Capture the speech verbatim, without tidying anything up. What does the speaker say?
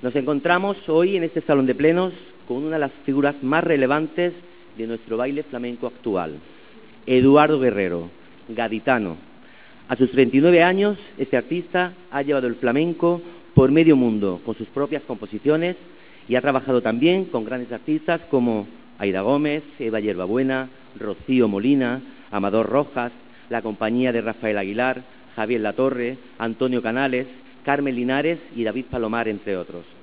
Nos encontramos hoy en este salón de plenos con una de las figuras más relevantes de nuestro baile flamenco actual, Eduardo Guerrero, gaditano. A sus treinta y nueve años, este artista ha llevado el flamenco por medio mundo con sus propias composiciones y ha trabajado también con grandes artistas como Aida Gómez, Eva Yerbabuena, Rocío Molina, Amador Rojas, la compañía de Rafael Aguilar, Javier Latorre, Antonio Canales, Carmen Linares y David Palomar, entre otros.